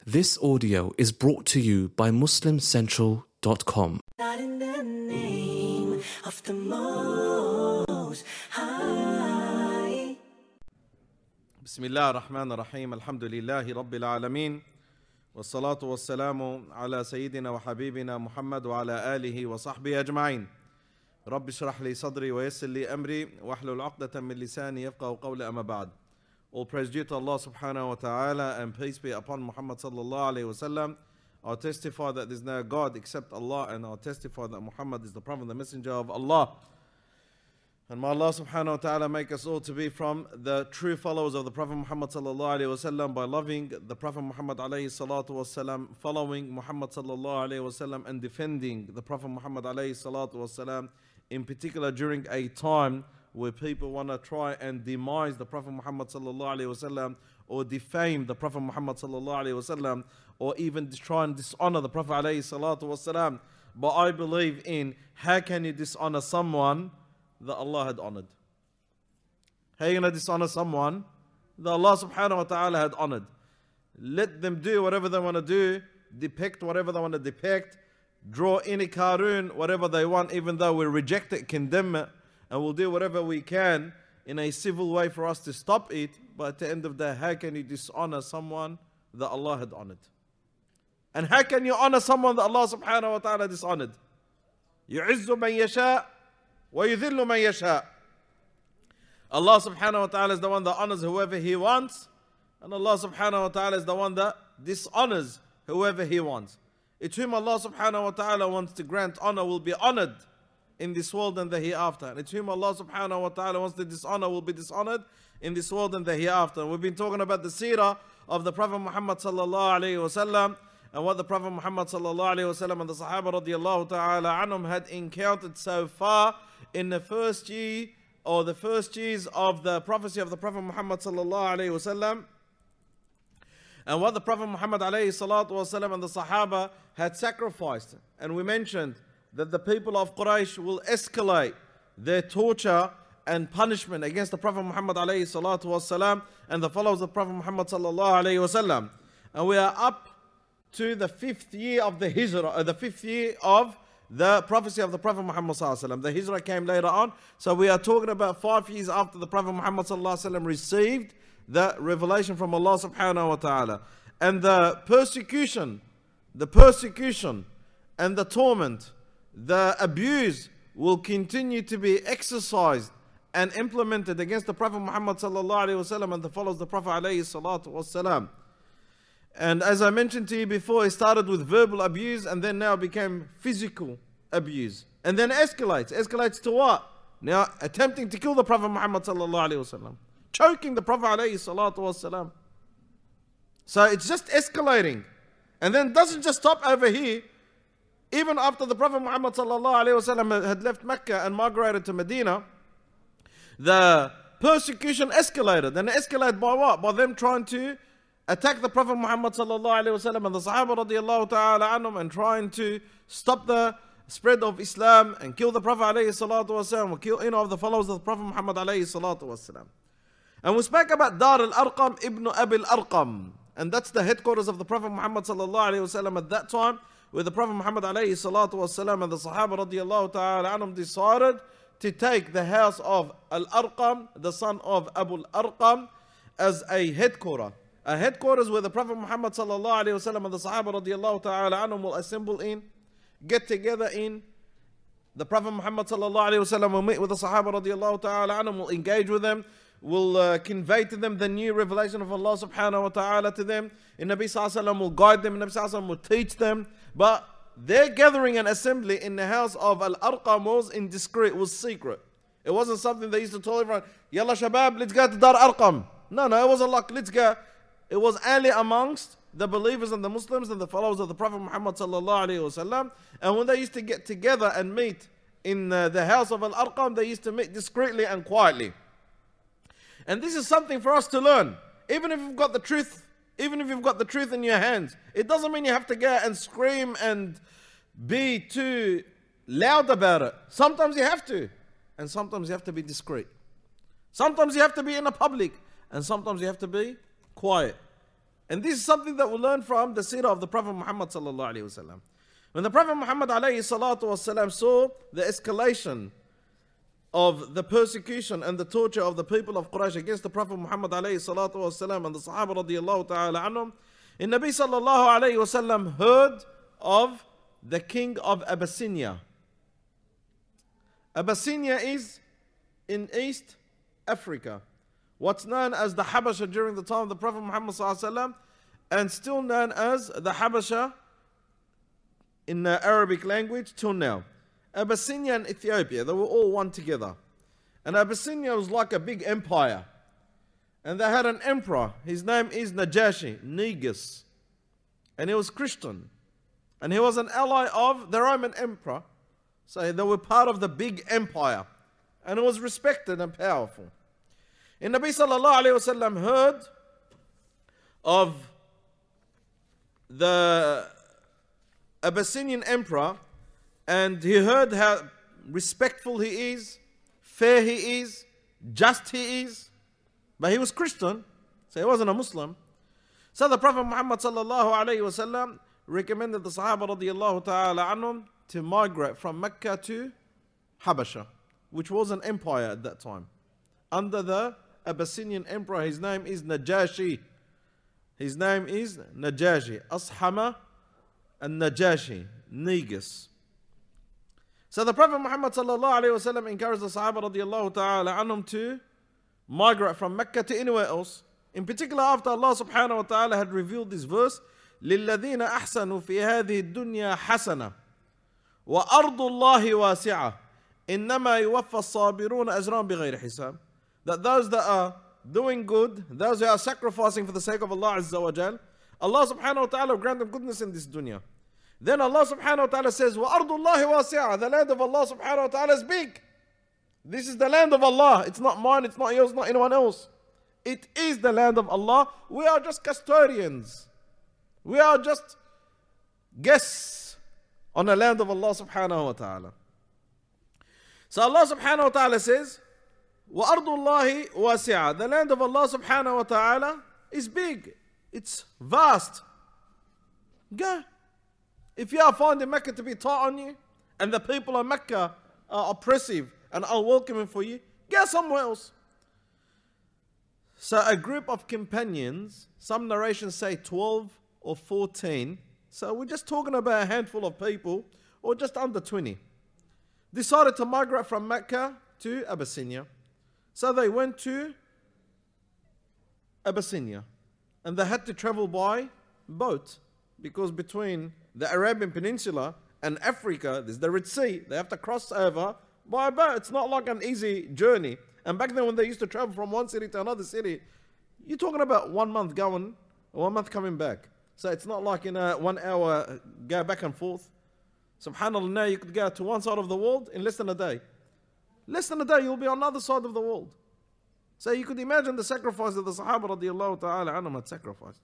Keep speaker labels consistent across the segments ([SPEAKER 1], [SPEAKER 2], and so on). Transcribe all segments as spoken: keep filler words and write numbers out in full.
[SPEAKER 1] This audio is brought to you by Muslim Central dot com.
[SPEAKER 2] Not in the name of the Most High.
[SPEAKER 3] Bismillah ar-Rahman ar-Rahim. Alhamdulillahi Rabbil Alameen. والصلاة والسلام على سيدنا وحبيبنا محمد وعلى آله وصحبه أجمعين. رب اشرح لي صدري ويسر لي أمري واحلل عقدة من لساني يفقهوا قولي أما بعد. All praise due to Allah subhanahu wa ta'ala, and peace be upon Muhammad sallallahu alayhi wa sallam. I'll testify that there is no God except Allah, and I'll testify that Muhammad is the Prophet and the Messenger of Allah. And may Allah subhanahu wa ta'ala make us all to be from the true followers of the Prophet Muhammad sallallahu alayhi wa sallam by loving the Prophet Muhammad alayhi salatu wa sallam, following Muhammad sallallahu alayhi wa sallam, and defending the Prophet Muhammad alayhi salatu wa sallam, in particular during a time where people want to try and demise the Prophet Muhammad sallallahu alayhi wa sallam, or defame the Prophet Muhammad sallallahu alayhi wa sallam, or even try and dishonor the Prophet alayhi salatu wa sallam. But I believe in, how can you dishonor someone that Allah had honored? How are you going to dishonor someone that Allah subhanahu wa ta'ala had honored? Let them do whatever they want to do, depict whatever they want to depict, draw any cartoon, whatever they want, even though we reject it, condemn it, and we'll do whatever we can in a civil way for us to stop it. But at the end of the day, how can you dishonor someone that Allah had honored? And how can you honor someone that Allah subhanahu wa ta'ala dishonored? يُعِزُّ مَن يَشَاءُ وَيُذِلُّ مَن يَشَاءُ. Allah subhanahu wa ta'ala is the one that honors whoever He wants, and Allah subhanahu wa ta'ala is the one that dishonors whoever He wants. It's whom Allah subhanahu wa ta'ala wants to grant honor will be honored in this world and the hereafter. And it's whom Allah subhanahu wa ta'ala wants to dishonor will be dishonored in this world and the hereafter. And we've been talking about the seerah of the Prophet Muhammad sallallahu alayhi wa sallam, and what the Prophet Muhammad sallallahu alayhi wa sallam and the Sahaba radiallahu ta'ala anhum had encountered so far in the first year, or the first years of the prophecy of the Prophet Muhammad sallallahu alayhi wa sallam, and what the Prophet Muhammad alayhi salatu wa sallam and the Sahaba had sacrificed. And we mentioned that the people of Quraysh will escalate their torture and punishment against the Prophet Muhammad alayhi salatu wa sallam and the followers of Prophet Muhammad sallallahu alayhi wa sallam. And we are up to the fifth year of the Hijrah, uh, the fifth year of the prophecy of the Prophet Muhammad sallallahu alaihi wasallam. The Hijrah came later on, so we are talking about five years after the Prophet Muhammad sallallahu alaihi wasallam received the revelation from Allah subhanahu wa ta'ala. And the persecution, the persecution and the torment, the abuse will continue to be exercised and implemented against the Prophet Muhammad sallallahu alaihi wasallam and the followers of the Prophet alayhi salatu wasalam. And as I mentioned to you before, it started with verbal abuse, and then now became physical abuse. And then escalates. Escalates to what? Now attempting to kill the Prophet Muhammad sallallahu alaihi wasallam. Choking the Prophet alayhi salatu wasalam. So it's just escalating. And then doesn't just stop over here. Even after the Prophet Muhammad sallallahu alaihi wasallam had left Mecca and migrated to Medina, the persecution escalated. And it escalated by what? By them trying to attack the Prophet Muhammad sallallahu alaihi wasallam and the Sahaba radiallahu ta'ala anhum, and trying to stop the spread of Islam and kill the Prophet alayhi salatu wasallam, or kill any of the followers of the Prophet Muhammad alayhi salatu wasallam. And we spoke about Dar al-Arqam ibn Abi al-Arqam, and that's the headquarters of the Prophet Muhammad sallallahu alaihi wasallam at that time, where the Prophet Muhammad alayhi salatu wasallam and the Sahaba radiallahu ta'ala anhum decided to take the house of Al-Arqam, the son of Abu al-Arqam, as a headquarter. A headquarters where the Prophet Muhammad sallallahu alaihi wasallam and the Sahaba radiallahu ta'ala anhum will assemble in, get together in. The Prophet Muhammad sallallahu alaihi wasallam will meet with the Sahaba radiallahu ta'ala anhum, will engage with them, will uh, convey to them the new revelation of Allah subhanahu wa ta'ala to them. And Nabi sallallahu alaihi wasallam will guide them, and Nabi sallallahu alaihi wasallam will teach them. But their gathering and assembly in the house of Al-Arqam was indiscreet, was secret. It wasn't something they used to tell everyone, Yalla shabab, let's go to Dar Arqam. No, no, it wasn't like, let's go. It was only amongst the believers and the Muslims and the followers of the Prophet Muhammad sallallahu alaihi wasallam. And when they used to get together and meet in uh, the house of Al-Arqam, they used to meet discreetly and quietly. And this is something for us to learn. Even if you've got the truth, even if you've got the truth in your hands, it doesn't mean you have to go and scream and be too loud about it. Sometimes you have to, and sometimes you have to be discreet. Sometimes you have to be in the public, and sometimes you have to be quiet. And this is something that we learn from the seerah of the Prophet Muhammad sallallahu alaihi wasallam. When the Prophet Muhammad alayhi salatu wasallam saw the escalation of the persecution and the torture of the people of Quraysh against the Prophet Muhammad alayhi salatu wasallam and the Sahaba radiyallahu ta'ala anhum, in Nabi sallallahu alayhi wasallam heard of the king of Abyssinia. Abyssinia is in East Africa, what's known as the Habasha during the time of the Prophet Muhammad sallallahu alaihi wasallam, and still known as the Habasha in the Arabic language till now. Abyssinia and Ethiopia, they were all one together. And Abyssinia was like a big empire. And they had an emperor. His name is Najashi, Negus. And he was Christian. And he was an ally of the Roman emperor. So they were part of the big empire. And it was respected and powerful. And Nabi sallallahu alayhi wasallam heard of the Abyssinian emperor, and he heard how respectful he is, fair he is, just he is. But he was Christian, so he wasn't a Muslim. So the Prophet Muhammad sallallahu alayhi wasallam recommended the Sahaba radiyallahu ta'ala anhum to migrate from Mecca to Habasha, which was an empire at that time. Under the Abyssinian emperor, his name is Najashi. His name is Najashi. Ashama and Najashi, Negus. So the Prophet Muhammad sallallahu alayhi wasallam encouraged the Sahaba radiyallahu ta'ala anhum to migrate from Mecca to anywhere else. In particular, after Allah subhanahu wa ta'ala had revealed this verse, لِلَّذِينَ أَحْسَنُوا فِي هَذِهِ الدُّنْيَا حَسَنَةً وَأَرْضُ اللَّهِ وَاسِعَةً إِنَّمَا يُوَفَّى الصَّابِرُونَ أَجْرًا بِغَيْرِ حِسَابٍ. That those that are doing good, those who are sacrificing for the sake of Allah Azza wa Jal, Allah subhanahu wa ta'ala will grant them goodness in this dunya. Then Allah subhanahu wa ta'ala says, وَأَرْضُ اللَّهِ وَاسِعَةً. The land of Allah subhanahu wa ta'ala is big. This is the land of Allah. It's not mine, it's not yours, not anyone else. It is the land of Allah. We are just custodians. We are just guests on the land of Allah subhanahu wa ta'ala. So Allah subhanahu wa ta'ala says, وَأَرْضُ اللَّهِ وَاسِعَةً. The land of Allah subhanahu wa ta'ala is big. It's vast. Go. If you are finding Mecca to be tight on you, and the people of Mecca are oppressive and unwelcoming for you, go somewhere else. So a group of companions, some narrations say twelve or fourteen, so we're just talking about a handful of people, or just under twenty, decided to migrate from Mecca to Abyssinia. So they went to Abyssinia, and they had to travel by boat, because between the Arabian Peninsula and Africa, there's the Red Sea. They have to cross over by boat. It's not like an easy journey. And back then when they used to travel from one city to another city, you're talking about one month going, or one month coming back. So it's not like in a one hour go back and forth. SubhanAllah, now you could go to one side of the world in less than a day. Less than a day, you'll be on the other side of the world. So you could imagine the sacrifice that the Sahaba radiallahu ta'ala anhum had sacrificed.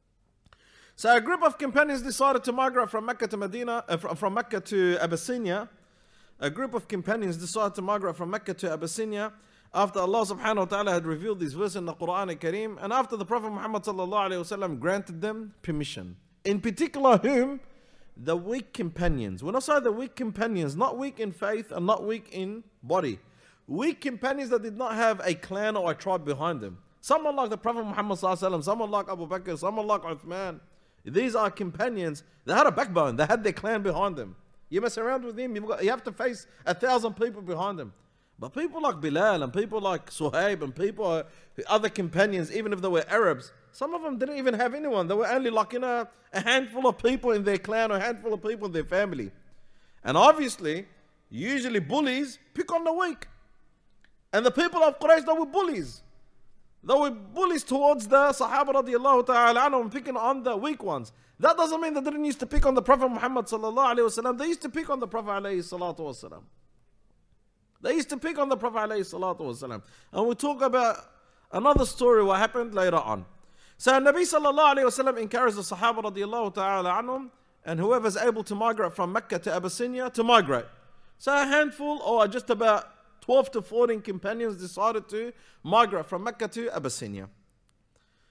[SPEAKER 3] So a group of companions decided to migrate from Mecca to Medina, uh, from, from Mecca to Abyssinia. A group of companions decided to migrate from Mecca to Abyssinia after Allah subhanahu wa ta'ala had revealed this verse in the Quran al-Kareem, and after the Prophet Muhammad sallallahu alayhi wa sallam granted them permission. In particular, whom? The weak companions. When I say the weak companions, not weak in faith and not weak in body. Weak companions that did not have a clan or a tribe behind them. Someone like the Prophet Muhammad sallallahu alayhi wa sallam, someone like Abu Bakr, someone like Uthman. These are companions. They had a backbone. They had their clan behind them. You mess around with them, you've got, you have to face a thousand people behind them. But people like Bilal and people like Suhaib and people, other companions, even if they were Arabs, some of them didn't even have anyone. They were only like, you know, a handful of people in their clan or a handful of people in their family. And obviously, usually bullies pick on the weak. And the people of Quraysh, they were bullies. They were bullies towards the Sahaba radiallahu ta'ala anhum, picking on the weak ones. That doesn't mean they didn't used to pick on the Prophet Muhammad sallallahu alayhi wa sallam. They used to pick on the Prophet alayhi salatu wa sallam. They used to pick on the Prophet alayhi salatu wa sallam. And we'll talk about another story what happened later on. So Nabi sallallahu alayhi wa sallam encouraged the Sahaba radiallahu ta'ala anhum, and whoever's able to migrate from Mecca to Abyssinia to migrate. So a handful, or just about twelve to fourteen companions decided to migrate from Mecca to Abyssinia.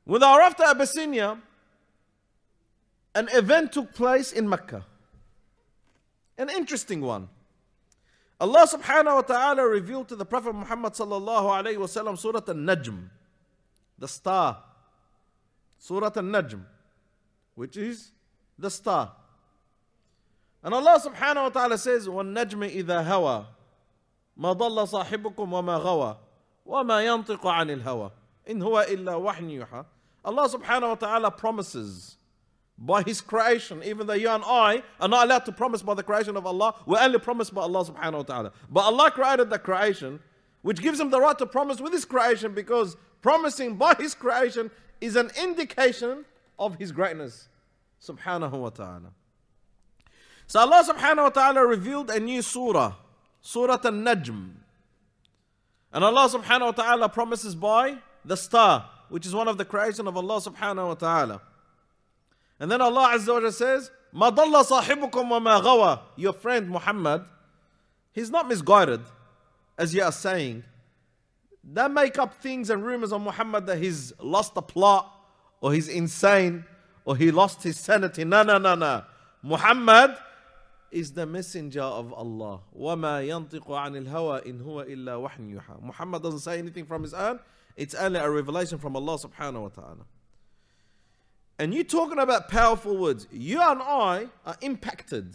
[SPEAKER 3] When they were after Abyssinia, an event took place in Mecca. An interesting one. Allah subhanahu wa ta'ala revealed to the Prophet Muhammad sallallahu alayhi wa sallam Surah An-Najm, the star. Surah An-Najm, which is the star. And Allah subhanahu wa ta'ala says, وَالنَّجْمِ إِذَا هَوَى مَا ضَلَّ صَاحِبُكُمْ وَمَا غَوَى وَمَا يَنطِقُ عَنِ الْهَوَى إِنْ هُوَ إِلَّا وَحْيٌ يُوحَى. Allah subhanahu wa ta'ala promises by His creation, even though you and I are not allowed to promise by the creation of Allah, we're only promised by Allah subhanahu wa ta'ala. But Allah created the creation, which gives Him the right to promise with His creation, because promising by His creation is an indication of His greatness subhanahu wa ta'ala. So Allah subhanahu wa ta'ala revealed a new surah, Surah An-Najm. And Allah subhanahu wa ta'ala promises by the star, which is one of the creation of Allah subhanahu wa ta'ala. And then Allah Azza wa Jalla says, مَا ضَلَّ صَاحِبُكُمْ وَمَا غَوَى. Your friend Muhammad, he's not misguided, as you are saying. Don't make up things and rumors on Muhammad that he's lost the plot, or he's insane, or he lost his sanity. No, no, no, no. Muhammad is the messenger of Allah. وَمَا يَنطِقُ عَنِ الْهَوَى إِنْ هُوَ إِلَّا وَحْيٌ يُوحَى. Muhammad doesn't say anything from his own. It's only a revelation from Allah subhanahu wa ta'ala. And you talking about powerful words. You and I are impacted.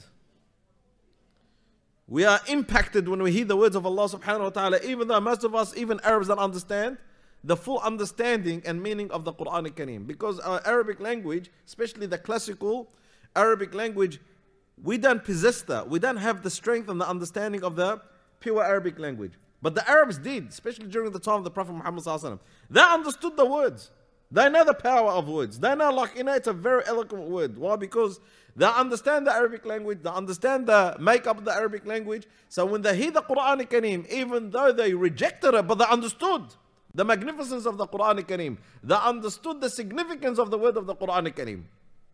[SPEAKER 3] We are impacted when we hear the words of Allah subhanahu wa ta'ala, even though most of us, even Arabs, don't understand the full understanding and meaning of the Quran al-Kareem. Because our Arabic language, especially the classical Arabic language, we don't possess that. We don't have the strength and the understanding of the pure Arabic language. But the Arabs did, especially during the time of the Prophet Muhammad sallallahu alaihi wasallam. They understood the words. They know the power of words. They know, like, you know, it's a very eloquent word. Why? Because they understand the Arabic language. They understand the makeup of the Arabic language. So when they hear the Quran al-Kareem, even though they rejected it, but they understood the magnificence of the Quran al-Kareem. They understood the significance of the word of the Quran al-Kareem.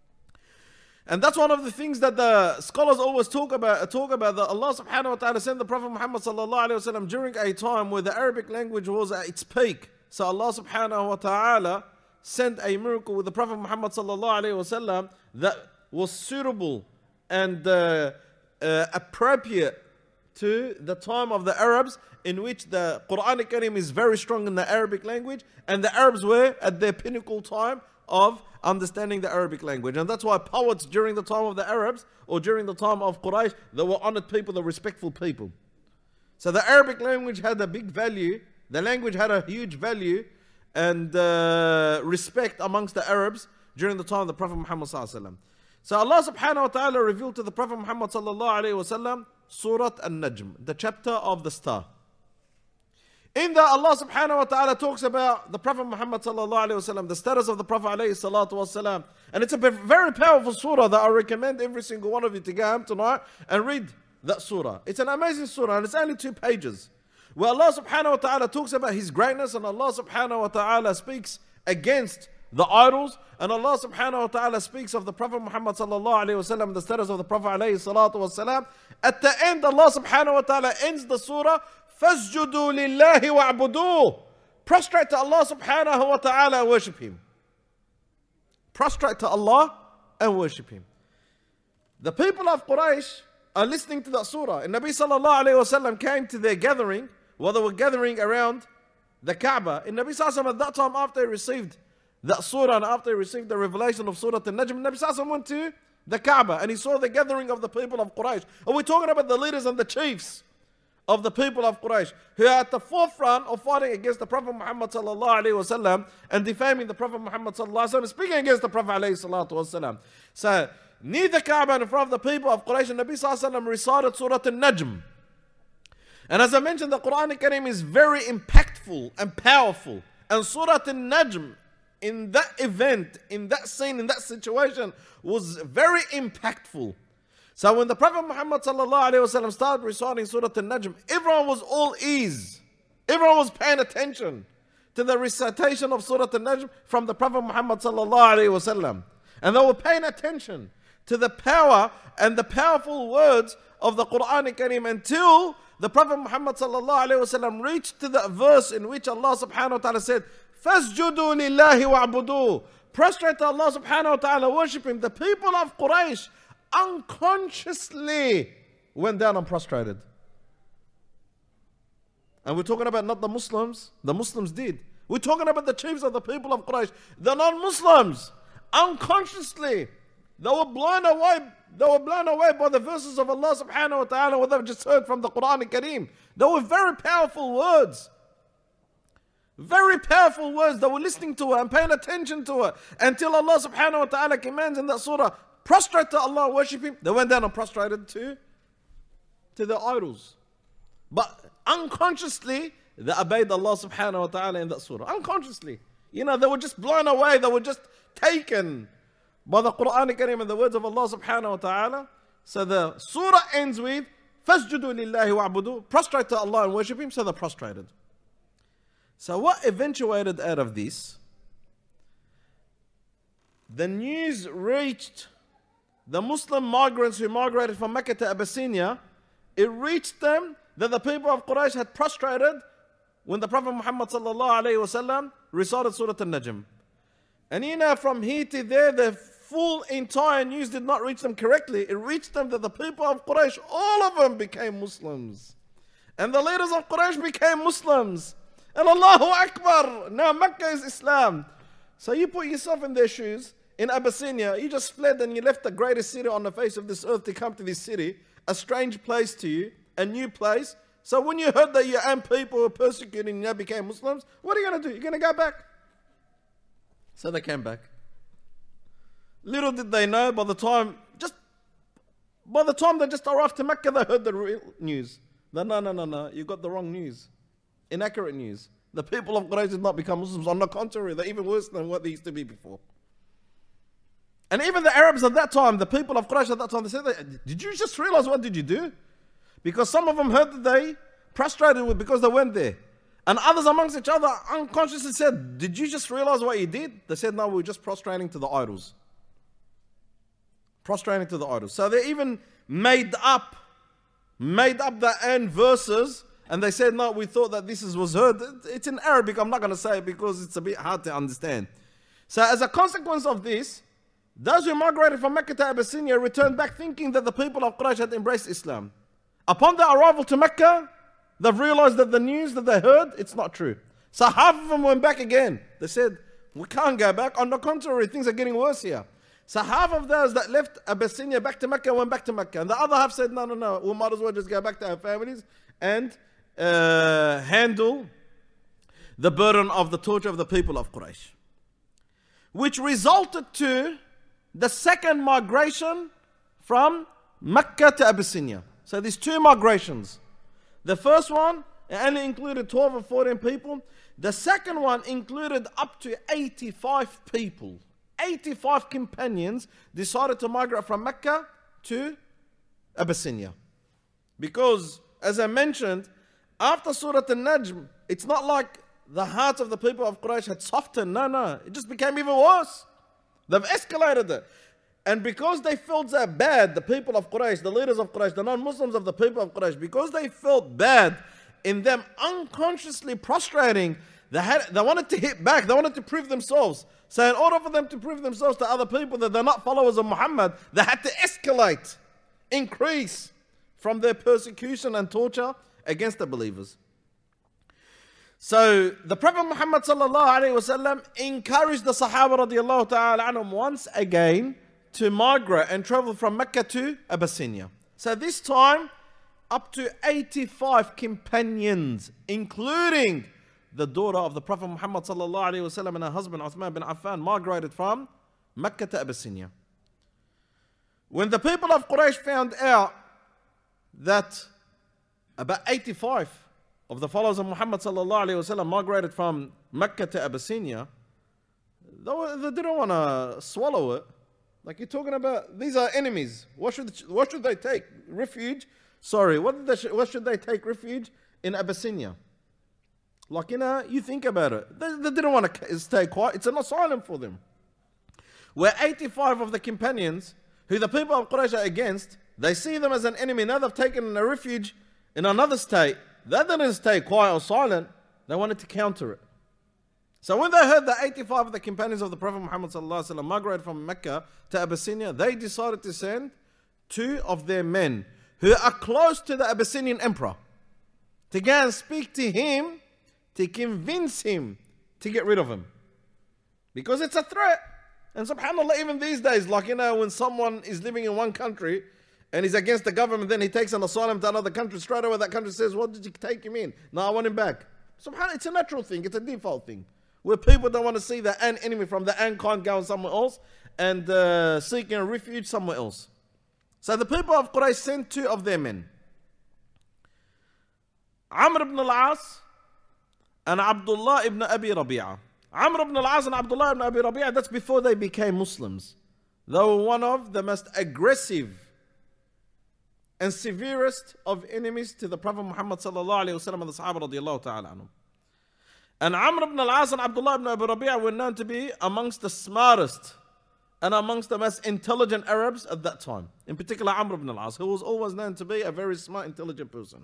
[SPEAKER 3] And that's one of the things that the scholars always talk about, talk about that Allah subhanahu wa ta'ala sent the Prophet Muhammad sallallahu alayhi wa sallam during a time where the Arabic language was at its peak. So Allah subhanahu wa ta'ala sent a miracle with the Prophet Muhammad sallallahu alayhi wa sallam that was suitable and uh, uh, appropriate to the time of the Arabs, in which the Quran al-Kareem is very strong in the Arabic language, and the Arabs were at their pinnacle time of understanding the Arabic language. And that's why poets during the time of the Arabs, or during the time of Quraysh, they were honored people, the respectful people. So the Arabic language had a big value, the language had a huge value and uh, respect amongst the Arabs during the time of the Prophet Muhammad sallallahu alaihi wasallam. So Allah subhanahu wa ta'ala revealed to the Prophet Muhammad sallallahu alaihi wasallam Surah An-Najm, the chapter of the star. In that, Allah subhanahu wa ta'ala talks about the Prophet Muhammad sallallahu alayhi wa sallam, the status of the Prophet alayhi salatu wa salam. And it's a very powerful surah that I recommend every single one of you to go home tonight and read that surah. It's an amazing surah, and it's only two pages, where Allah subhanahu wa ta'ala talks about His greatness, and Allah subhanahu wa ta'ala speaks against the idols, and Allah subhanahu wa ta'ala speaks of the Prophet Muhammad sallallahu alayhi wa sallam, the status of the Prophet alayhi salatu wa salam. At the end, Allah subhanahu wa ta'ala ends the surah, فَاسْجُدُوا لِلَّهِ وَاعْبُدُوهُ. Prostrate to Allah subhanahu wa ta'ala and worship Him. Prostrate to Allah and worship Him. The people of Quraysh are listening to that surah. And Nabi sallallahu alayhi wa sallam came to their gathering, while they were gathering around the Kaaba. And Nabi sallallahu alayhi wa sallam at that time, after he received that surah and after he received the revelation of Surah An-Najm, Nabi sallallahu alayhi wa sallam went to the Kaaba and he saw the gathering of the people of Quraysh. And we're talking about the leaders and the chiefs of the people of Quraysh, who are at the forefront of fighting against the Prophet Muhammad sallallahu alaihi wasallam and defaming the Prophet Muhammad sallallahu alaihi wasallam, speaking against the Prophet alayhi salatu wasallam. So near the Kaaba in front of the people of Quraysh, Nabi sallallahu alaihi wasallam recited Surah An-Najm. And as I mentioned, the Quran al-Kareem is very impactful and powerful. And Surah An-Najm, in that event, in that scene, in that situation, was very impactful. So when the Prophet Muhammad sallallahu alaihi wasallam started reciting Surah An-Najm, everyone was all ease. Everyone was paying attention to the recitation of Surah An-Najm from the Prophet Muhammad sallallahu alaihi wasallam. And they were paying attention to the power and the powerful words of the Quran al-Kareem, until the Prophet Muhammad sallallahu alaihi wasallam reached to the verse in which Allah subhanahu wa ta'ala said, فَاسْجُدُوا لِلَّهِ وَاعْبُدُوهُ. Prostrate to Allah subhanahu wa ta'ala, worship Him. The people of Quraysh unconsciously went down and prostrated. And we're talking about not the Muslims. The Muslims did. We're talking about the chiefs of the people of Quraysh. The non-Muslims, unconsciously, they were blown away. They were blown away by the verses of Allah subhanahu wa ta'ala, what they've just heard from the Quran al-Kareem. They were very powerful words. Very powerful words. They were listening to it and paying attention to it until Allah subhanahu wa ta'ala commands in that surah, prostrate to Allah, worship Him. They went down and prostrated to, to their idols. But unconsciously, they obeyed Allah subhanahu wa ta'ala in that surah. Unconsciously. You know, they were just blown away. They were just taken by the Quran al-Kareem and the words of Allah subhanahu wa ta'ala. So the surah ends with, فَاسْجُدُوا لِلَّهِ وَاعْبُدُوهُ. Prostrate to Allah and worship Him. So they prostrated. So what eventuated out of this? The news reached the Muslim migrants who migrated from Mecca to Abyssinia. It reached them that the people of Quraysh had prostrated when the Prophet Muhammad sallallahu alayhi wasallam recited Surah Al-Najm. And you know, from here to there, the full entire news did not reach them correctly. It reached them that the people of Quraysh, all of them became Muslims. And the leaders of Quraysh became Muslims. And Allahu Akbar, now Mecca is Islam. So you put yourself in their shoes, in Abyssinia, you just fled and you left the greatest city on the face of this earth to come to this city, a strange place to you, a new place. So when you heard that your own people were persecuting, you now became Muslims, what are you going to do? You're going to go back. So they came back. Little did they know, by the time, just by the time they just arrived to Mecca, they heard the real news. No, no, no, no, no, you got the wrong news. Inaccurate news. The people of Quraysh did not become Muslims. On the contrary, they're even worse than what they used to be before. And even the Arabs at that time, the people of Quraysh at that time, they said, did you just realize what did you do? Because some of them heard that they prostrated with because they went there. And others amongst each other unconsciously said, did you just realize what you did? They said, no, we were just prostrating to the idols. Prostrating to the idols. So they even made up, made up their own verses. And they said, no, we thought that this was heard. It's in Arabic, I'm not going to say it because it's a bit hard to understand. So as a consequence of this, those who migrated from Mecca to Abyssinia returned back thinking that the people of Quraysh had embraced Islam. Upon their arrival to Mecca, they've realized that the news that they heard, it's not true. So half of them went back again. They said, we can't go back. On the contrary, things are getting worse here. So half of those that left Abyssinia back to Mecca went back to Mecca. And the other half said, no, no, no, we might as well just go back to our families and Uh, handle the burden of the torture of the people of Quraysh, which resulted to the second migration from Mecca to Abyssinia. So there's two migrations. The first one only included twelve or fourteen people. The second one included up to eighty-five people. eighty-five companions decided to migrate from Mecca to Abyssinia. Because, as I mentioned, after Surah Al-Najm, it's not like the hearts of the people of Quraysh had softened. No, no. It just became even worse. They've escalated it. And because they felt that bad, the people of Quraysh, the leaders of Quraysh, the non-Muslims of the people of Quraysh, because they felt bad in them unconsciously prostrating, they, had, they wanted to hit back. They wanted to prove themselves. So in order for them to prove themselves to other people that they're not followers of Muhammad, they had to escalate, increase from their persecution and torture against the believers. So the Prophet Muhammad sallallahu alaihi wasallam encouraged the Sahaba radiallahu ta'ala anhum once again to migrate and travel from Mecca to Abyssinia. So this time up to eighty-five companions, including the daughter of the Prophet Muhammad sallallahu alaihi wasallam and her husband Uthman bin Affan, migrated from Mecca to Abyssinia. When the people of Quraysh found out that about eighty-five of the followers of Muhammad sallallahu alaihi wasallam migrated from Mecca to Abyssinia, they, were, they didn't want to swallow it. Like, you're talking about, these are enemies. What should, what should they take? Refuge? Sorry, what, did they, what should they take refuge in Abyssinia? Like, you know, you think about it. They, they didn't want to stay quiet. It's an asylum for them. Where eighty-five of the companions, who the people of Quraysh are against, they see them as an enemy. Now they've taken a refuge in another state. They didn't stay quiet or silent. They wanted to counter it. So when they heard that eighty-five of the companions of the Prophet Muhammad sallallahu alaihi wasallam migrated from Mecca to Abyssinia, they decided to send two of their men who are close to the Abyssinian emperor to go and speak to him to convince him to get rid of him. Because it's a threat. And subhanAllah, even these days, like, you know, when someone is living in one country and he's against the government, then he takes an asylum to another country, straight away that country says, what did you take him in? No, I want him back. SubhanAllah, it's a natural thing, it's a default thing. Where people don't want to see their own enemy from their own kind going somewhere else and uh, seeking refuge somewhere else. So the people of Quraysh sent two of their men, Amr ibn al-As and Abdullah ibn Abi Rabi'ah. Amr ibn al-As and Abdullah ibn Abi Rabi'ah, that's before they became Muslims. They were one of the most aggressive and severest of enemies to the Prophet Muhammad sallallahu alayhi wa sallam and the Sahaba radiallahu ta'ala anhum. And Amr ibn al-As and Abdullah ibn Abi Rabi'ah were known to be amongst the smartest and amongst the most intelligent Arabs at that time. In particular, Amr ibn al-As, who was always known to be a very smart, intelligent person.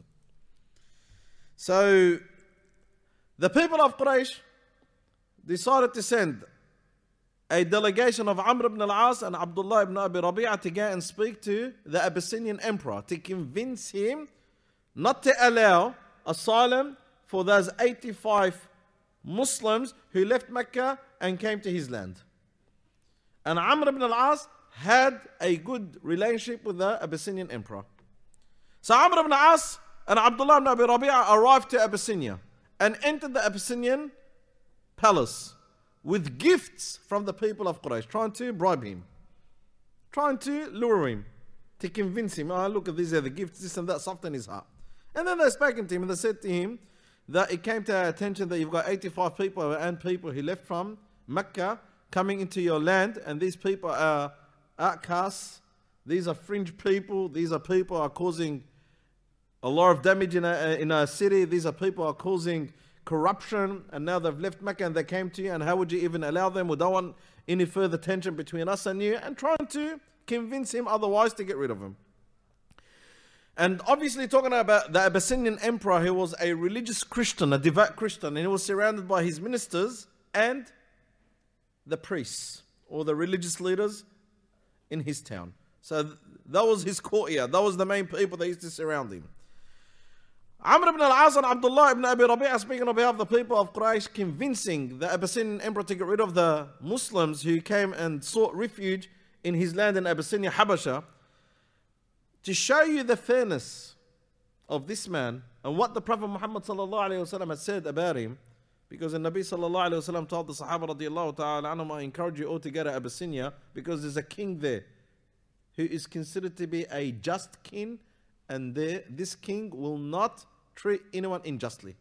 [SPEAKER 3] So, the people of Quraysh decided to send a delegation of Amr ibn al-As and Abdullah ibn Abi Rabi'ah to go and speak to the Abyssinian emperor to convince him not to allow asylum for those eighty-five Muslims who left Mecca and came to his land. And Amr ibn al-As had a good relationship with the Abyssinian emperor. So Amr ibn al-As and Abdullah ibn Abi Rabi'ah arrived to Abyssinia and entered the Abyssinian palace with gifts from the people of Quraysh, trying to bribe him, trying to lure him, to convince him, oh, look, these are the gifts, this and that, soften his heart. And then they spoke to him and they said to him that it came to our attention that you've got eighty-five people and people who left from Mecca coming into your land, and these people are outcasts, these are fringe people, these are people who are causing a lot of damage in a, in a city, these are people who are causing corruption, and now they've left Mecca and they came to you, and how would you even allow them? We don't want any further tension between us and you, and trying to convince him otherwise to get rid of him. And obviously talking about the Abyssinian emperor, who was a religious Christian, a devout Christian, and he was surrounded by his ministers and the priests or the religious leaders in his town. So th- that was his courtier. That was the main people that used to surround him. Amr ibn al-As and Abdullah ibn Abi Rabi'ah, speaking on behalf of the people of Quraysh, convincing the Abyssinian emperor to get rid of the Muslims who came and sought refuge in his land in Abyssinia, Habasha, to show you the fairness of this man and what the Prophet Muhammad sallallahu alayhi wa sallam had said about him. Because the Nabi sallallahu alayhi wa sallam told the Sahaba radiallahu ta'ala anhum, I encourage you all to go to Abyssinia because there's a king there who is considered to be a just king, and there, this king will not treat anyone unjustly.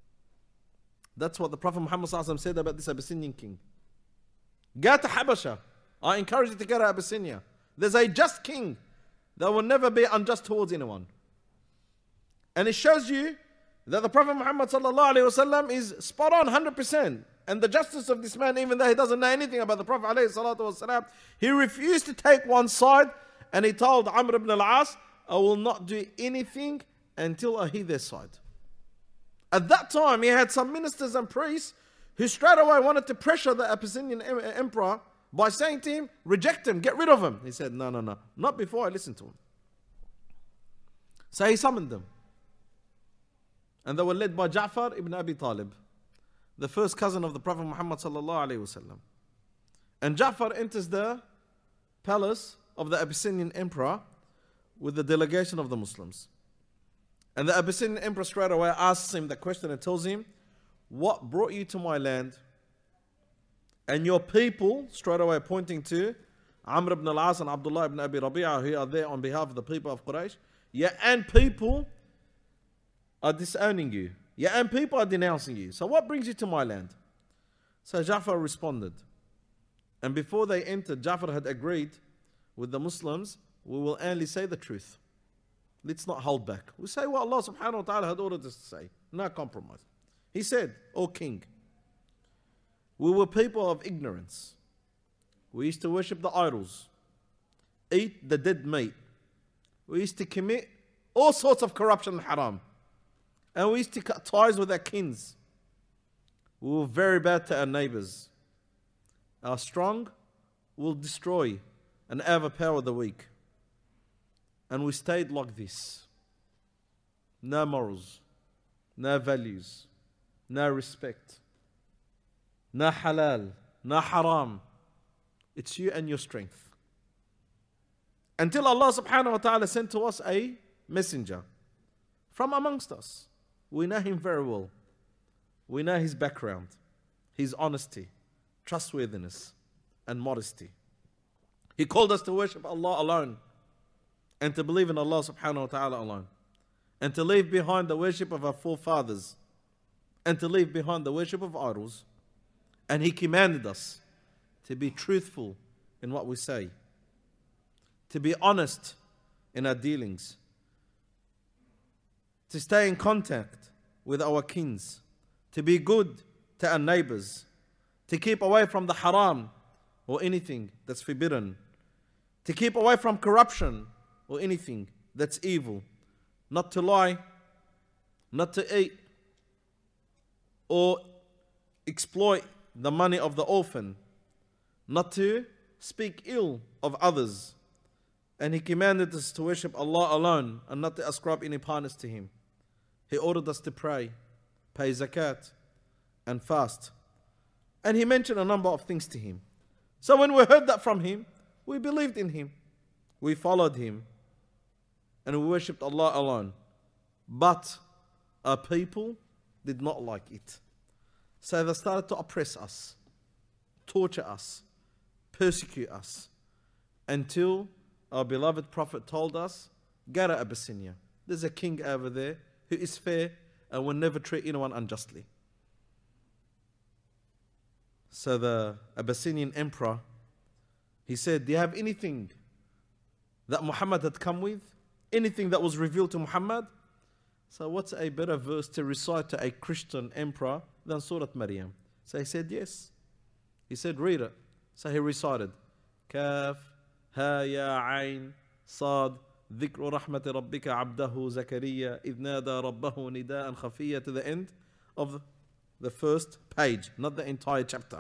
[SPEAKER 3] That's what the Prophet Muhammad sallallahu alayhi wa sallam said about this Abyssinian king. Go to Habasha. I encourage you to go to Abyssinia. There's a just king that will never be unjust towards anyone. And it shows you that the Prophet Muhammad sallallahu alayhi wa sallam is spot on one hundred percent. And the justice of this man, even though he doesn't know anything about the Prophet alayhi salatu wasalam, he refused to take one side, and he told Amr ibn al-As, I will not do anything until I hear their side. At that time, he had some ministers and priests who straight away wanted to pressure the Abyssinian emperor by saying to him, reject him, get rid of him. He said, no, no, no, not before I listen to him. So he summoned them. And they were led by Ja'far ibn Abi Talib, the first cousin of the Prophet Muhammad sallallahu alayhi wa sallam. And Ja'far enters the palace of the Abyssinian emperor with the delegation of the Muslims. And the Abyssinian emperor straight away asks him the question and tells him, what brought you to my land? And your people, straight away pointing to Amr ibn al-As and Abdullah ibn Abi Rabi'ah, who are there on behalf of the people of Quraysh, yeah, and people are disowning you. Yeah, and people are denouncing you. So what brings you to my land? So Ja'far responded. And before they entered, Ja'far had agreed with the Muslims, we will only say the truth. Let's not hold back. We say what Allah subhanahu wa ta'ala had ordered us to say. No compromise. He said, O king, we were people of ignorance. We used to worship the idols, eat the dead meat. We used to commit all sorts of corruption and haram. And we used to cut ties with our kins. We were very bad to our neighbors. Our strong will destroy and overpower the weak. And we stayed like this. No morals, no values, no respect, no halal, no haram. It's you and your strength. Until Allah subhanahu wa ta'ala sent to us a messenger from amongst us. We know him very well. We know his background, his honesty, trustworthiness, and modesty. He called us to worship Allah alone and to believe in Allah subhanahu wa ta'ala alone, and to leave behind the worship of our forefathers, and to leave behind the worship of idols. And He commanded us to be truthful in what we say, to be honest in our dealings, to stay in contact with our kins, to be good to our neighbors, to keep away from the haram or anything that's forbidden, to keep away from corruption or anything that's evil, not to lie, not to eat or exploit the money of the orphan, not to speak ill of others. And He commanded us to worship Allah alone and not to ascribe any partners to Him. He ordered us to pray, pay zakat, and fast. And He mentioned a number of things to Him. So when we heard that from Him, we believed in Him. We followed Him. And we worshipped Allah alone. But our people did not like it. So they started to oppress us, torture us, persecute us, until our beloved Prophet told us, go to Abyssinia. There's a king over there who is fair and will never treat anyone unjustly. So the Abyssinian emperor, he said, do you have anything that Muhammad had come with? Anything that was revealed to Muhammad? So what's a better verse to recite to a Christian emperor than Surah Maryam? So he said, yes. He said, read it. So he recited, Kaf, Ha Ya Ain, Sad, ذكر رحمة ربك عبده زكريا إذ نادى ربه نداء خفيا, to the end of the first page, not the entire chapter.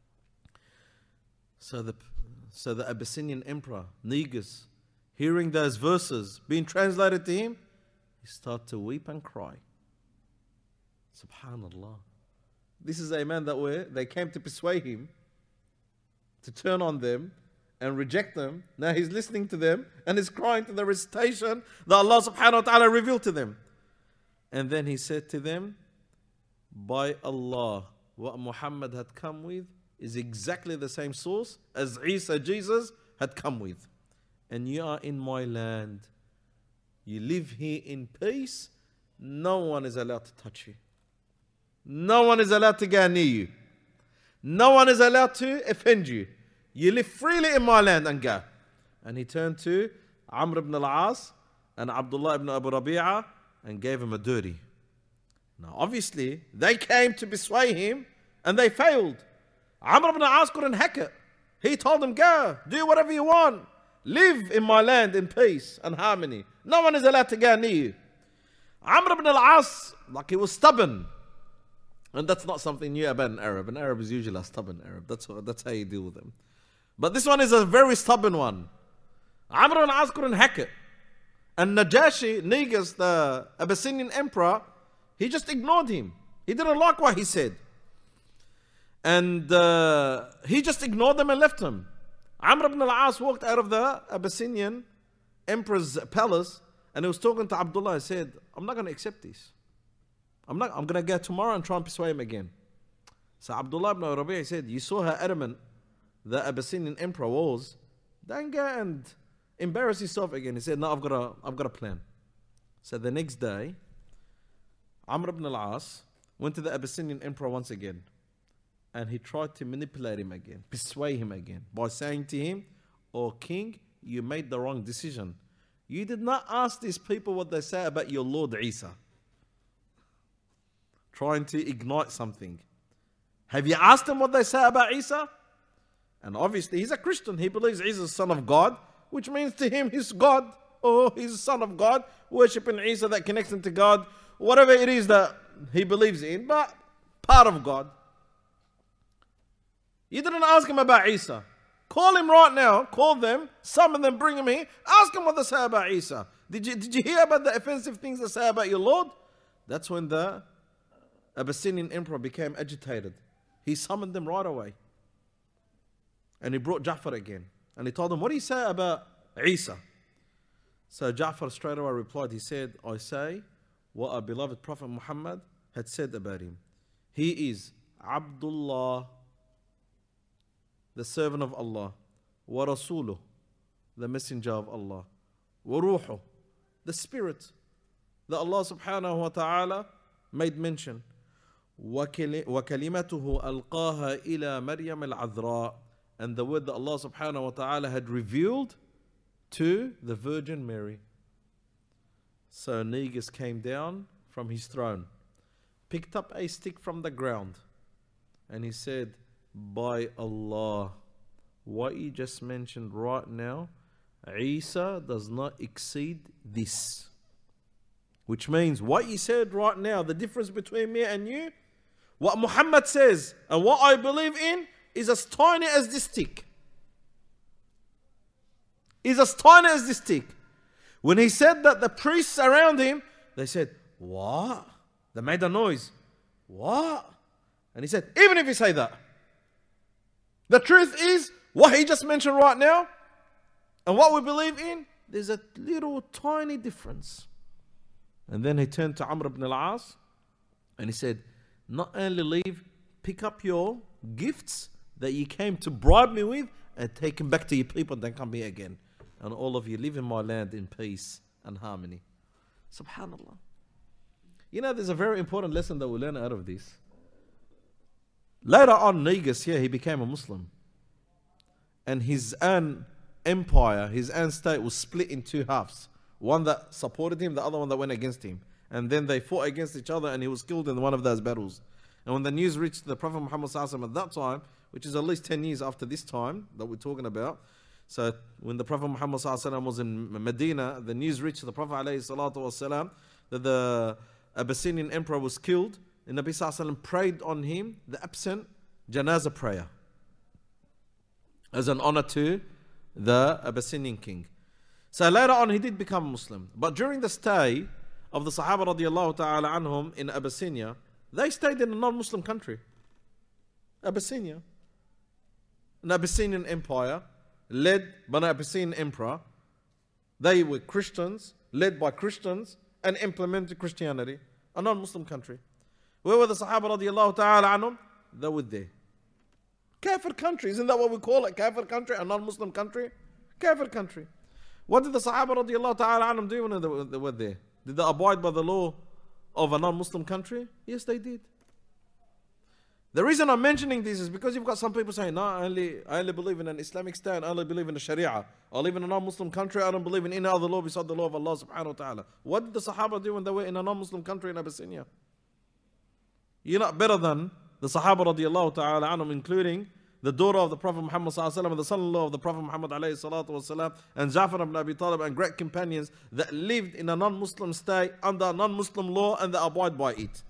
[SPEAKER 3] So the, so the Abyssinian emperor, Negus, hearing those verses being translated to him, he started to weep and cry. Subhanallah. This is a man that were, they came to persuade him to turn on them and reject them. Now he's listening to them and is crying to the recitation that Allah subhanahu wa ta'ala revealed to them. And then he said to them, by Allah, what Muhammad had come with is exactly the same source as Isa, Jesus, had come with. And you are in my land. You live here in peace. No one is allowed to touch you. No one is allowed to go near you. No one is allowed to offend you. You live freely in my land and go. And he turned to Amr ibn al-As and Abdullah ibn Abu Rabi'ah and gave him a dirty. Now obviously, they came to persuade him and they failed. Amr ibn al-As couldn't hack it. He told them, go, do whatever you want. Live in my land in peace and harmony. No one is allowed to go near you. Amr ibn al-As, like he was stubborn. And that's not something new about an Arab. An Arab is usually a stubborn Arab. That's, what, that's how you deal with them. But this one is a very stubborn one. Amr ibn al-As couldn't hack it. And Najashi, Negus, the Abyssinian emperor, he just ignored him. He didn't like what he said. And uh, he just ignored them and left him. Amr ibn al-As walked out of the Abyssinian emperor's palace and he was talking to Abdullah. He said, I'm not going to accept this. I'm not. I'm going to go tomorrow and try and persuade him again. So Abdullah ibn Rabi'ah said, you saw how adamant the Abyssinian emperor was. Don't go and embarrass yourself again. He said, no, I've got a, I've got a plan. So the next day, Amr ibn al-As went to the Abyssinian emperor once again. And he tried to manipulate him again, persuade him again, by saying to him, oh king, you made the wrong decision. You did not ask these people what they say about your Lord Isa. Trying to ignite something. Have you asked them what they say about Isa? And obviously he's a Christian. He believes Isa is the son of God, which means to him he's God, or he's the son of God, worshipping Isa that connects him to God, whatever it is that he believes in, but part of God. You didn't ask him about Isa. Call him right now. Call them. Summon them. Bring him here. Ask him what they say about Isa. Did you, did you hear about the offensive things they say about your Lord? That's when the Abyssinian emperor became agitated. He summoned them right away. And he brought Ja'far again. And he told them, what do you say about Isa? So Ja'far straight away replied. He said, I say what our beloved Prophet Muhammad had said about him. He is Abdullah, the servant of Allah, wa Rasuluh, the messenger of Allah, wa Ruhuh, the spirit that Allah subhanahu wa ta'ala made mention. وَكَلِمَتُهُ أَلْقَاهَا إِلَى مَرْيَمَ الْعَذْرَاء, and the word that Allah subhanahu wa ta'ala had revealed to the Virgin Mary. So Negus came down from his throne, picked up a stick from the ground, and he said, by Allah, what you just mentioned right now, Isa does not exceed this. Which means what you said right now, the difference between me and you, what Muhammad says and what I believe in is as tiny as this stick. Is as tiny as this stick. When he said that, the priests around him, they said, what? They made a noise. What? And he said, even if you say that, the truth is, what he just mentioned right now, and what we believe in, there's a little tiny difference. And then he turned to Amr ibn al-As, and he said, not only leave, pick up your gifts that you came to bribe me with, and take them back to your people, and then come here again. And all of you live in my land in peace and harmony. Subhanallah. You know, there's a very important lesson that we learn out of this. Later on, Negus here, he became a Muslim. And his own empire, his own state was split in two halves. One that supported him, the other one that went against him. And then they fought against each other, and he was killed in one of those battles. And when the news reached the Prophet Muhammad sallallahu alaihi wasallam at that time, which is at least ten years after this time that we're talking about, so when the Prophet Muhammad sallallahu alaihi wasallam was in Medina, the news reached the Prophet sallallahu alaihi wasallam that the Abyssinian emperor was killed, and Nabi sallallahu alaihi wasallam prayed on him the absent janazah prayer as an honor to the Abyssinian king. So later on he did become a Muslim. But during the stay of the Sahaba radiallahu ta'ala anhum in Abyssinia, they stayed in a non-Muslim country. Abyssinia. An Abyssinian empire led by an Abyssinian emperor. They were Christians, led by Christians, and implemented Christianity. A non-Muslim country. Where were the Sahaba radiallahu ta'ala anhum? They were there. Kafir country, isn't that what we call it? Kafir country, a non-Muslim country? Kafir country. What did the Sahaba radiallahu ta'ala anhum do when they were there? Did they abide by the law of a non-Muslim country? Yes, they did. The reason I'm mentioning this is because you've got some people saying, no, I only, I only believe in an Islamic state, I only believe in the Sharia. I live in a non-Muslim country, I don't believe in any other law besides the law of Allah subhanahu wa ta'ala. What did the Sahaba do when they were in a non-Muslim country in Abyssinia? You're not better than the Sahaba radiallahu ta'ala anhum, including the daughter of the Prophet Muhammad sallallahu alaihi wasallam and the son-in-law of the Prophet Muhammad alayhi salatu wasalam, and Ja'far ibn Abi Talib, and great companions that lived in a non-Muslim state under a non-Muslim law, and they abide by it.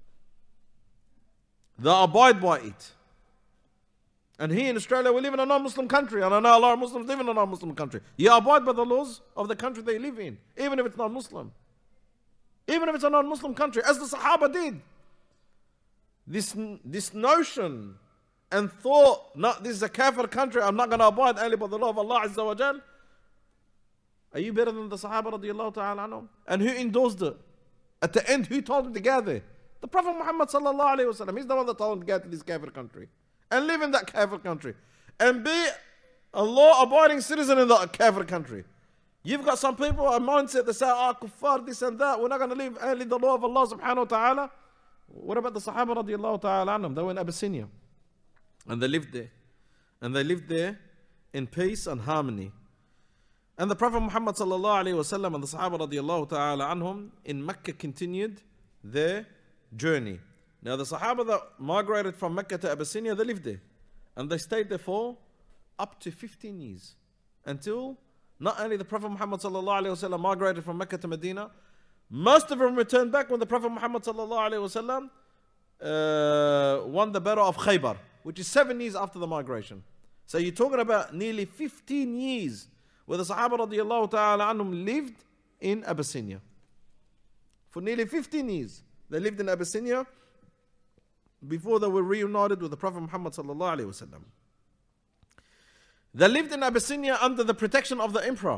[SPEAKER 3] They abide by it. And here in Australia we live in a non-Muslim country, and I know a lot of Muslims live in a non-Muslim country. You abide by the laws of the country they live in, even if it's non-Muslim. Even if it's a non-Muslim country, as the Sahaba did. This, this notion and thought, no, this is a kafir country, I'm not going to abide only by the law of Allah Azza wa Jal. Are you better than the Sahaba radiallahu ta'ala anhum? And who endorsed it? At the end, who told them to go there? The Prophet Muhammad sallallahu alayhi wa sallam. He's the one that told them to go to this kafir country. And live in that kafir country. And be a law-abiding citizen in that kafir country. You've got some people, a mindset that say, ah, oh, kuffar, this and that. We're not going to live only the law of Allah subhanahu wa ta'ala. What about the Sahaba radiallahu ta'ala anhum? They were in Abyssinia. And they lived there. And they lived there in peace and harmony. And the Prophet Muhammad sallallahu alayhi wa sallam and the Sahaba radiallahu ta'ala anhum in Mecca continued their journey. Now the Sahaba that migrated from Mecca to Abyssinia, they lived there. And they stayed there for up to fifteen years. Until not only the Prophet Muhammad sallallahu alayhi wa sallam migrated from Mecca to Medina, most of them returned back when the Prophet Muhammad sallallahu alayhi wa sallam uh, won the battle of Khaybar. which is seven years after the migration. So you're talking about nearly fifteen years where the Sahaba radiallahu ta'ala anhum lived in Abyssinia. For nearly fifteen years, they lived in Abyssinia before they were reunited with the Prophet Muhammad sallallahu alaihi wasallam. They lived in Abyssinia under the protection of the emperor.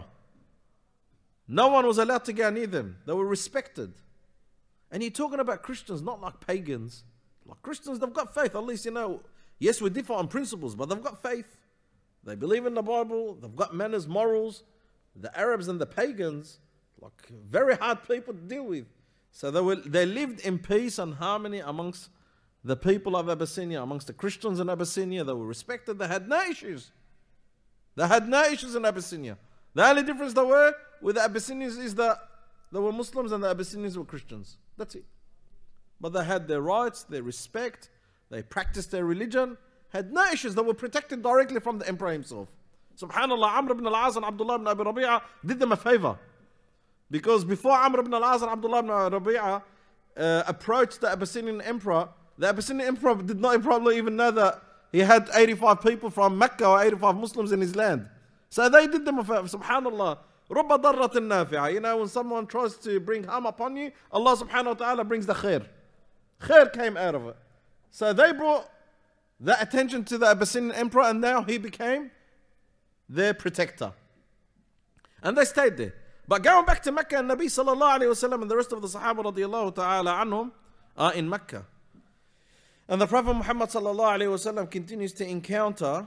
[SPEAKER 3] No one was allowed to go near them. They were respected. And you're talking about Christians, not like pagans. Like Christians, they've got faith. At least, you know, yes, we differ on principles, but they've got faith. They believe in the Bible. They've got manners, morals. The Arabs and the pagans, like very hard people to deal with. So they were, they lived in peace and harmony amongst the people of Abyssinia, amongst the Christians in Abyssinia. They were respected. They had no issues. They had no issues in Abyssinia. The only difference they were with the Abyssinians is that they were Muslims and the Abyssinians were Christians. That's it. But they had their rights, their respect, they practiced their religion, had no issues. They were protected directly from the emperor himself. Subhanallah, Amr ibn al-As and Abdullah ibn Abi Rabi'ah did them a favor. Because before Amr ibn al-As and Abdullah ibn Abi Rabi'ah uh, approached the Abyssinian emperor, the Abyssinian emperor did not probably even know that he had eighty-five people from Mecca or eighty-five Muslims in his land. So they did them a favor. Subhanallah. رُبَّ ضَرَّةٍ نَافِعَةٍ. You know, when someone tries to bring harm upon you, Allah subhanahu wa ta'ala brings the khair. Khair came out of it. So they brought the attention to the Abyssinian emperor, and now he became their protector. And they stayed there. But going back to Mecca, and Nabi sallallahu alayhi wa sallam and the rest of the Sahaba radiallahu ta'ala anhum are in Mecca. And the Prophet Muhammad sallallahu alayhi wa sallam continues to encounter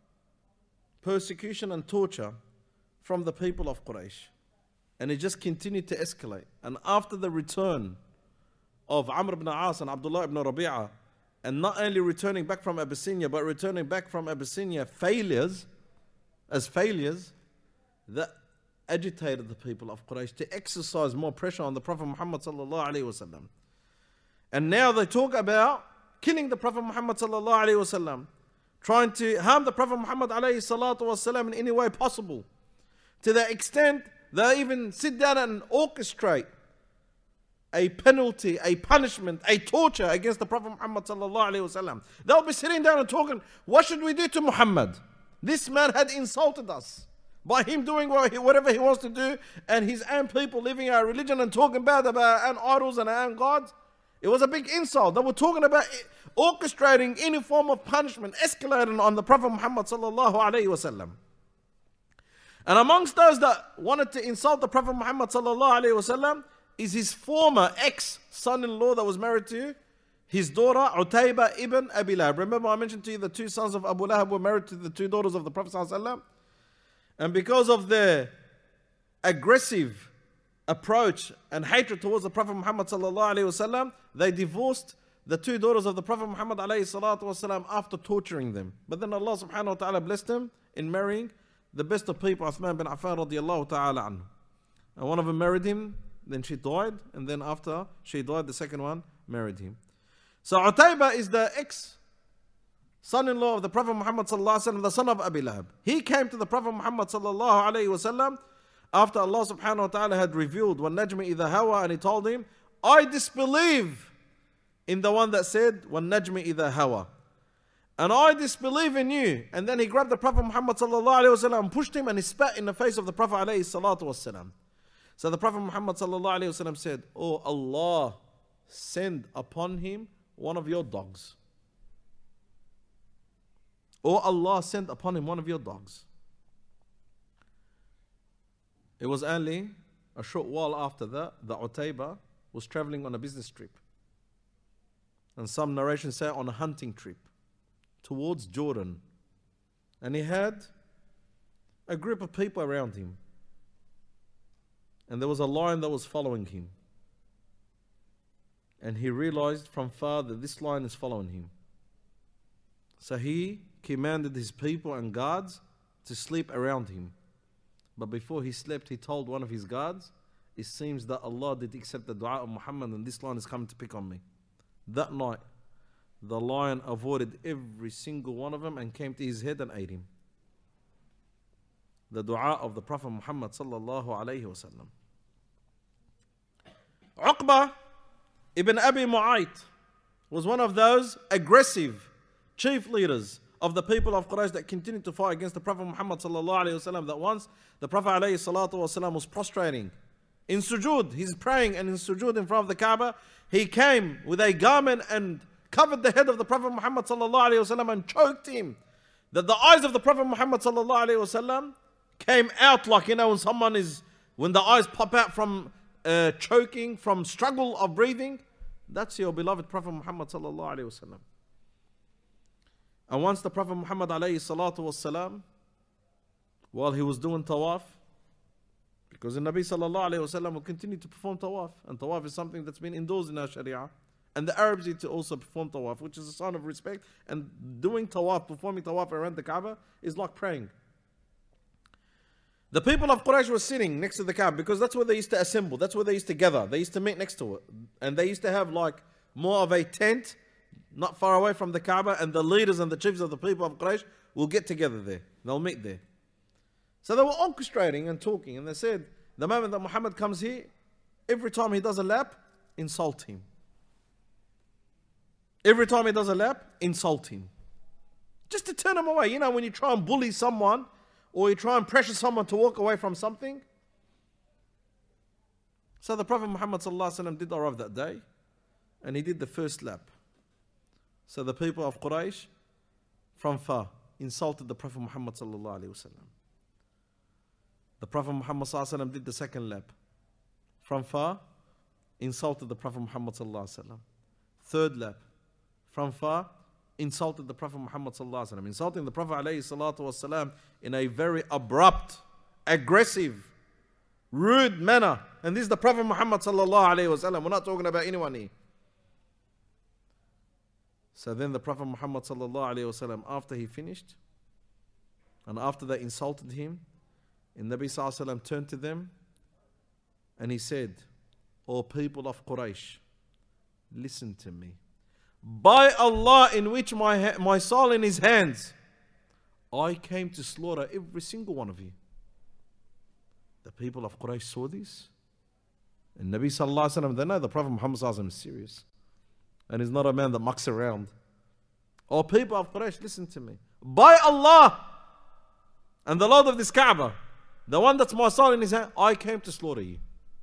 [SPEAKER 3] persecution and torture from the people of Quraysh. And it just continued to escalate. And after the return of Amr ibn As and Abdullah ibn Rabi'ah, and not only returning back from Abyssinia, but returning back from Abyssinia failures, as failures, that agitated the people of Quraysh to exercise more pressure on the Prophet Muhammad sallallahu alaihi wasallam. And now they talk about killing the Prophet Muhammad sallallahu alaihi wasallam, trying to harm the Prophet Muhammad alayhi salatu wasallam in any way possible. To the extent they even sit down and orchestrate a penalty, a punishment, a torture against the Prophet Muhammad sallallahu alaihi wasallam. They'll be sitting down and talking, what should we do to Muhammad? This man had insulted us by him doing whatever he wants to do, and his own people living our religion and talking bad about our own idols and our own gods. It was a big insult. They were talking about orchestrating any form of punishment, escalating on the Prophet Muhammad sallallahu alaihi wasallam. And amongst those that wanted to insult the Prophet Muhammad sallallahu alaihi wasallam is his former ex-son-in-law that was married to his daughter Utayba ibn Abi Lahab. Remember I mentioned to you the two sons of Abu Lahab were married to the two daughters of the Prophet sallallahu alaihi wasallam. And because of their aggressive approach and hatred towards the Prophet Muhammad sallallahu alaihi wasallam, they divorced the two daughters of the Prophet Muhammad alayhi salatu wasallam after torturing them. But then Allah subhanahu wa ta'ala blessed them in marrying the best of people, Uthman bin Affan radiallahu ta'ala anhu. And one of them married him, then she died, and then after she died, the second one married him. So Utayba is the ex son-in-law of the Prophet Muhammad sallallahu alaihi wasallam, the son of Abi Lahab. He came to the Prophet Muhammad sallallahu alaihi wasallam after Allah subhanahu wa ta'ala had revealed وَالنَّجْمِ إِذَا هَوَى, and he told him, I disbelieve in the one that said وَالنَّجْمِ إِذَا هَوَى, and I disbelieve in you. And then he grabbed the Prophet Muhammad sallallahu alaihi wasallam and pushed him, and he spat in the face of the Prophet alayhi salatu wasallam. So the Prophet Muhammad sallallahu alaihi wasallam said, oh Allah, send upon him one of your dogs. Oh Allah, send upon him one of your dogs. It was only a short while after that that Utayba was traveling on a business trip, and some narrations say on a hunting trip towards Jordan. And he had a group of people around him, and there was a lion that was following him, and he realized from far that this lion is following him. So he commanded his people and guards to sleep around him. But before he slept, he told one of his guards, it seems that Allah did accept the dua of Muhammad, and this lion is coming to pick on me. That night, the lion avoided every single one of them and came to his head and ate him. The dua of the Prophet Muhammad sallallahu alayhi wasallam. Uqba ibn Abi Mu'ayt was one of those aggressive, chief leaders of the people of Quraysh that continued to fight against the Prophet Muhammad sallallahu alaihi wasallam, that once the Prophet alayhi salatu wasallam was prostrating in sujood, he's praying and in sujood in front of the Kaaba, he came with a garment and covered the head of the Prophet Muhammad sallallahu alaihi wasallam and choked him, that the eyes of the Prophet Muhammad sallallahu alaihi wasallam came out like, you know, when someone is, when the eyes pop out from uh, choking, from struggle of breathing. That's your beloved Prophet Muhammad sallallahu alaihi wasallam. And once the Prophet Muhammad alayhi salatu wasalam, while he was doing tawaf, because the Nabi sallallahu alayhi wasallam will continue to perform tawaf, and tawaf is something that's been endorsed in our Sharia, and the Arabs need to also perform tawaf, which is a sign of respect, and doing tawaf, performing tawaf around the Kaaba is like praying. The people of Quraysh were sitting next to the Kaaba because that's where they used to assemble, that's where they used to gather, they used to meet next to it, and they used to have like more of a tent not far away from the Kaaba, and the leaders and the chiefs of the people of Quraysh will get together there. They'll meet there. So they were orchestrating and talking, and they said, the moment that Muhammad comes here, every time he does a lap, insult him. Every time he does a lap, insult him. Just to turn him away. You know, when you try and bully someone, or you try and pressure someone to walk away from something. So the Prophet Muhammad sallallahu alaihi wasallam did arrive that day, and he did the first lap. So the people of Quraysh from far insulted the Prophet Muhammad sallallahu alaihi wasallam. The Prophet Muhammad sallallahu alaihi wasallam did the second lap. From far, insulted the Prophet Muhammad sallallahu alaihi wasallam. Third lap. From far, insulted the Prophet Muhammad sallallahu alaihi wasallam. Insulting the Prophet alayhi salatu wasallam in a very abrupt, aggressive, rude manner. And this is the Prophet Muhammad sallallahu alaihi wasallam. We're not talking about anyone here. So then the Prophet Muhammad sallallahu alaihi wasallam, after he finished, and after they insulted him, and Nabi sallallahu alaihi wasallam turned to them, and he said, "O people of Quraysh, listen to me. By Allah, in which my ha- my soul in His hands, I came to slaughter every single one of you." The people of Quraysh saw this, and Nabi sallallahu alaihi wasallam, they know the Prophet Muhammad sallallahu alaihi wasallam is serious. And he's not a man that mucks around. Oh, people of Quraysh, listen to me. By Allah and the Lord of this Kaaba, the one that's my soul in his hand, I came to slaughter you.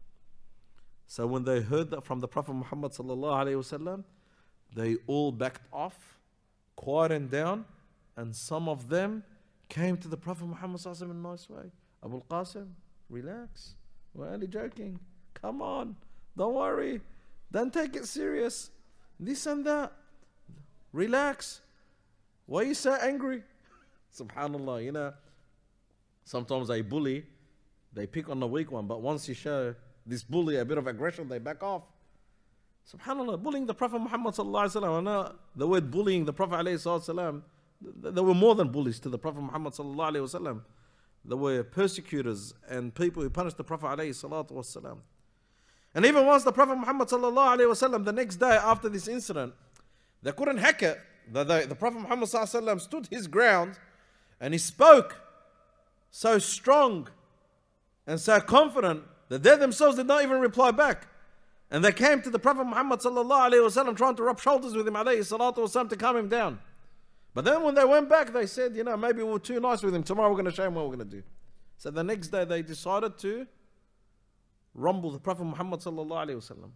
[SPEAKER 3] So when they heard that from the Prophet Muhammad sallallahu alaihi wasallam, they all backed off, quieted down, and some of them came to the Prophet Muhammad sallallahu alaihi wasallam in a nice way. Abu Qasim, relax. We're only joking. Come on. Don't worry. Don't take it serious. This and that. Relax. Why are you so angry? Subhanallah, you know, sometimes a bully, they pick on the weak one, but once you show this bully a bit of aggression, they back off. Subhanallah, bullying the Prophet Muhammad sallallahu alaihi wasallam. I know the word bullying the Prophet alayhi sallam, there were more than bullies to the Prophet Muhammad sallallahu alaihi wasallam. There were persecutors and people who punished the Prophet alayhi salatu wasallam. And even once the Prophet Muhammad sallallahu alaihi wasallam, the next day after this incident, they couldn't hack it. The, the, the Prophet Muhammad sallallahu alaihi wasallam stood his ground, and he spoke so strong and so confident that they themselves did not even reply back. And they came to the Prophet Muhammad sallallahu alaihi wasallam trying to rub shoulders with him alayhi salatu wasallam to calm him down. But then when they went back, they said, you know, maybe we were too nice with him. Tomorrow we're going to show him what we're going to do. So the next day they decided to rumble the Prophet Muhammad sallallahu alaihi wasallam,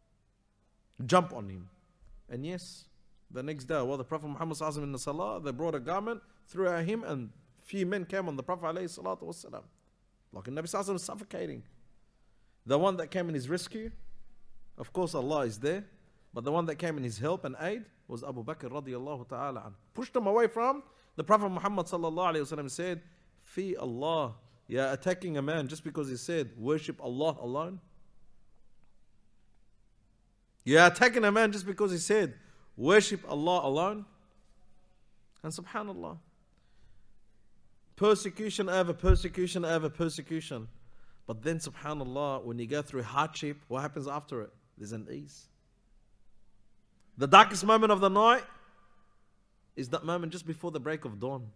[SPEAKER 3] jump on him. And yes, the next day, while the Prophet Muhammad sallallahu alaihi wasallam in the salah, they brought a garment, threw at him, and few men came on the Prophet alayhi salatu wasallam, like a Nabi sallallahu alaihi wasallam suffocating. The one that came in his rescue, of course Allah is there, but the one that came in his help and aid was Abu Bakr radiallahu ta'ala an. Pushed him away from the Prophet Muhammad sallallahu alaihi wasallam, said, "Fi Allah, you're attacking a man just because he said worship Allah alone. You're attacking a man just because he said worship Allah alone." And subhanallah, persecution over persecution over persecution. But then subhanallah, when you go through hardship, what happens after it? There's an ease. The darkest moment of the night is that moment just before the break of dawn.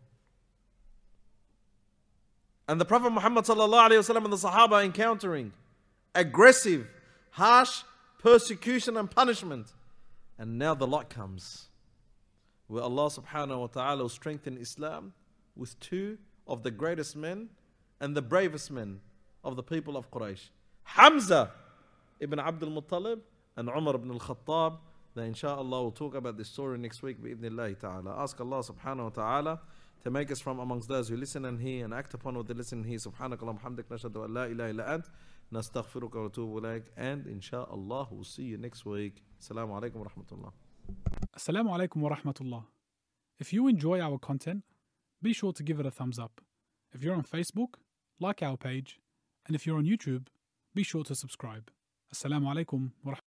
[SPEAKER 3] And the Prophet Muhammad sallallahu alaihi wasallam and the Sahaba encountering aggressive, harsh persecution and punishment. And now the light comes. where Allah subhanahu wa ta'ala strengthened Islam with two of the greatest men and the bravest men of the people of Quraysh. Hamza ibn Abdul Muttalib and Umar ibn al-Khattab. Then inshallah we'll talk about this story next week bi'idhnillahi ta'ala. Ask Allah subhanahu wa ta'ala to make us from amongst those who listen and hear and act upon what they listen and hear. Subhanakallah hamdik nashhadu an la ilaha illa ant nastaghfiruka wa natubu ilayk. And inshallah we'll see you next week. Assalamu alaikum wa rahmatullah.
[SPEAKER 4] Assalamu alaikum wa rahmatullah. If you enjoy our content, be sure to give it a thumbs up. If you're on Facebook, like our page. And if you're on YouTube, be sure to subscribe. Assalamu alaikum wa rahmatullah.